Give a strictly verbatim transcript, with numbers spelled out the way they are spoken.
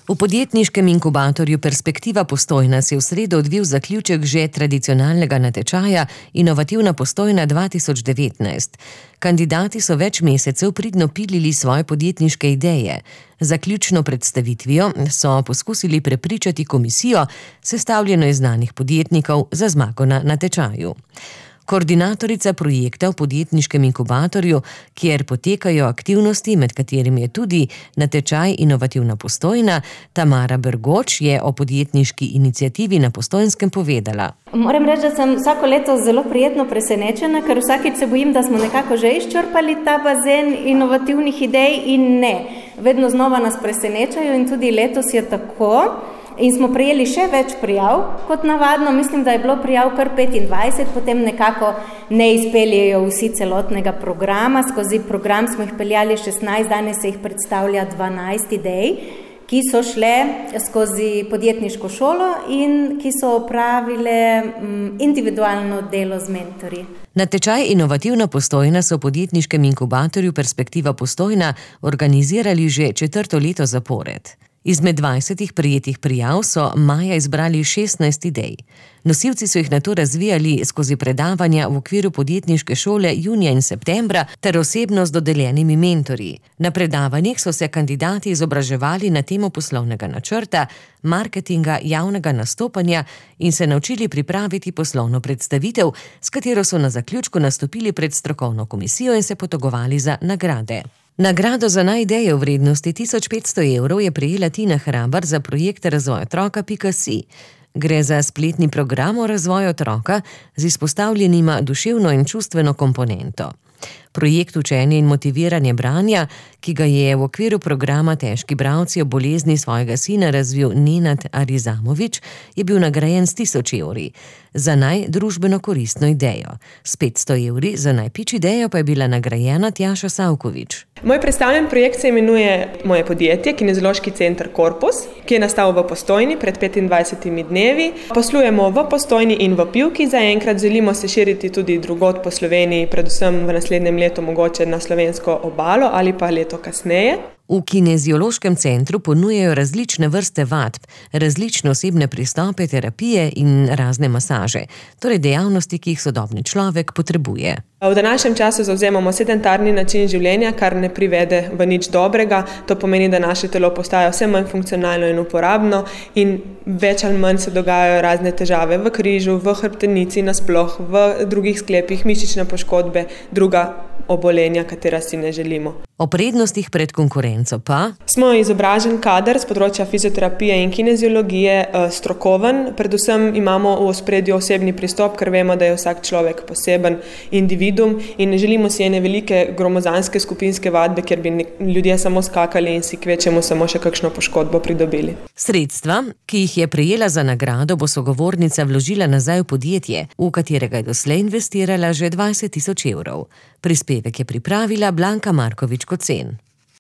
V podjetniškem inkubatorju Perspektiva Postojna se je v sredo odvil zaključek že tradicionalnega natečaja Inovativna Postojna dva tisoč devetnajst. Kandidati so več mesecev pridno pilili svoje podjetniške ideje. Zaključno predstavitvijo so poskusili prepričati komisijo, sestavljeno iz znanih podjetnikov, za zmago na natečaju. Koordinatorica projekta v podjetniškem inkubatorju, kjer potekajo aktivnosti, med katerimi je tudi natečaj Inovativna Postojna, Tamara Bergoč, je o podjetniški iniciativi na Postojnskem povedala. Moram reči, da sem vsako leto zelo prijetno presenečena, ker vsakič se bojim, da smo nekako že izčrpali ta bazen inovativnih idej in ne. Vedno znova nas presenečajo in tudi letos je tako. In smo prejeli še več prijav kot navadno, mislim, da je bilo prijav kar petindvajset, potem nekako ne izpeljejo vsi celotnega programa, skozi program smo jih peljali šestnajst, danes se jih predstavlja dvanajst idej, ki so šle skozi podjetniško šolo in ki so opravile individualno delo z mentorji. Natečaj Inovativna Postojna so v podjetniškem inkubatorju Perspektiva Postojna organizirali že četrto leto zapored. Izmed dvajsetih prejetih prijav so maja izbrali šestnajst idej. Nosilci so jih nato razvijali skozi predavanja v okviru podjetniške šole junija in septembra ter osebno z dodeljenimi mentorji. Na predavanjih so se kandidati izobraževali na temo poslovnega načrta, marketinga, javnega nastopanja in se naučili pripraviti poslovno predstavitev, s katero so na zaključku nastopili pred strokovno komisijo in se potegovali za nagrade. Nagrado za naj ideje v vrednosti tisoč petsto evrov je prejela Tina Hrabar za projekt Razvoj otroka pika si. Gre za spletni program o razvoju otroka z izpostavljenima duševno in čustveno komponento. Projekt učenja in motiviranje branja, ki ga je v okviru programa Težki bralci o bolezni svojega sina razvil Nenad Arizamovič, je bil nagrajen s tisoč evri. Za naj družbeno koristno idejo. S petsto evri za najpič idejo pa je bila nagrajena Tjaša Savkovič. Moj predstavljen projekt se imenuje Moje podjetje, Kineziološki center Korpus, ki je nastal v Postojni pred petindvajsetimi dnevi. Poslujemo v Postojni in v Pivki, zaenkrat želimo se širiti tudi drugod po Sloveniji, predvsem v naslednjem letu mogoče na slovensko obalo ali pa leto kasneje. V Kineziološkem centru ponujajo različne vrste vadb, različne osebne pristope, terapije in razne masaže, torej dejavnosti, ki jih sodobni človek potrebuje. V današnjem času zavzemamo sedentarni način življenja, kar ne privede v nič dobrega. To pomeni, da naše telo postaja vse manj funkcionalno in uporabno in več ali manj se dogajajo razne težave v križu, v hrbtenici nasploh, v drugih sklepih, mišične poškodbe, druga obolenja, katera si ne želimo. O prednostih pred konkurenco pa? Smo izobražen kader z področja fizioterapije in kineziologije, strokoven. Predvsem imamo v ospredju osebni pristop, ker vemo, da je vsak človek poseben individuum in ne želimo si ene velike gromozanske skupinske vadbe, kjer bi ljudje samo skakali in si kvečemo samo še kakšno poškodbo pridobili. Sredstva, ki jih je prejela za nagrado, bo sogovornica vložila nazaj v podjetje, v katerega je doslej investirala že dvajset tisoč evrov. Prispevek je pripravila Blanka Markovič Kocen.